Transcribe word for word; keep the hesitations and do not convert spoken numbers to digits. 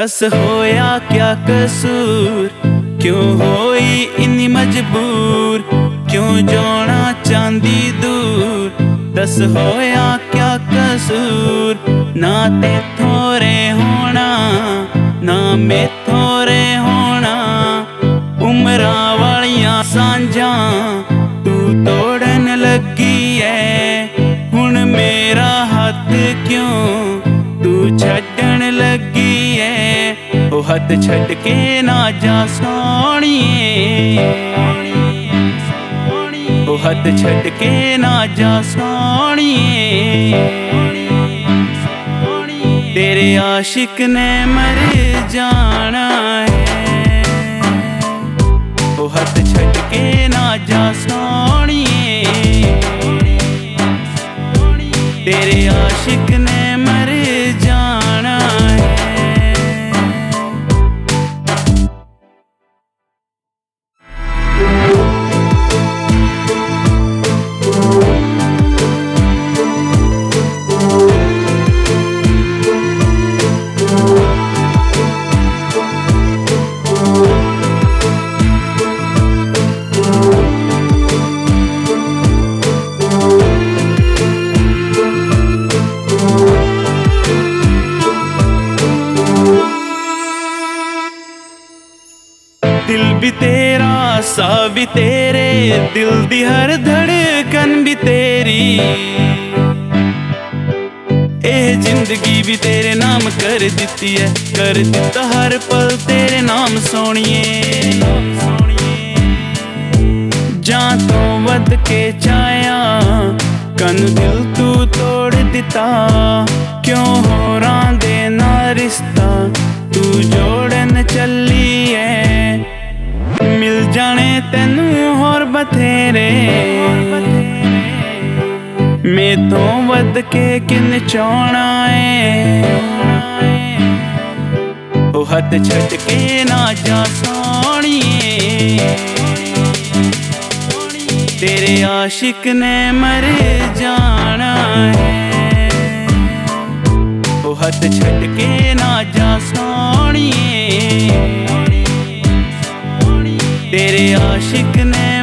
दस होया क्या कसूर, क्यों होई इन्नी मजबूर, क्यों जाना चांदी दूर। दस होया क्या कसूर, ना ते थोरे होना ना में थोरे होना। उमरा वालियां सांझां तू तोड़न लगी है, हुण मेरा हाथ क्यों तू छड्डन लगी है। ओ हथ छड्ड के ना जा सोहणिए, ओ हथ छड्ड के ना जा सोहणिए। तेरे आशिक ने मर जाना है, ओ हथ छड्ड के ना जा सोहणिए। तेरे आशिक ने मर जाना है। दिल भी तेरा सा भी तेरे, दिल दी हर धड़कन भी तेरी। ए जिंदगी भी तेरे नाम कर दिती है, कर दिता हर पल तेरे नाम सोहणिए। जान तो वध के चाया कन दिल तू तोड़ दिता। क्यों होरां दे ना रिश्ता तू जोड़न चली है। मिल जाने तेनू होर बथेरे, मैं तो वध के किन चाहना है। ओ हथ छड्ड के ना जा सोहणिए, तेरे आशिक ने मर जाना है। ओ हथ छड्ड के ना जा सोहणिए, तेरे आशिक ने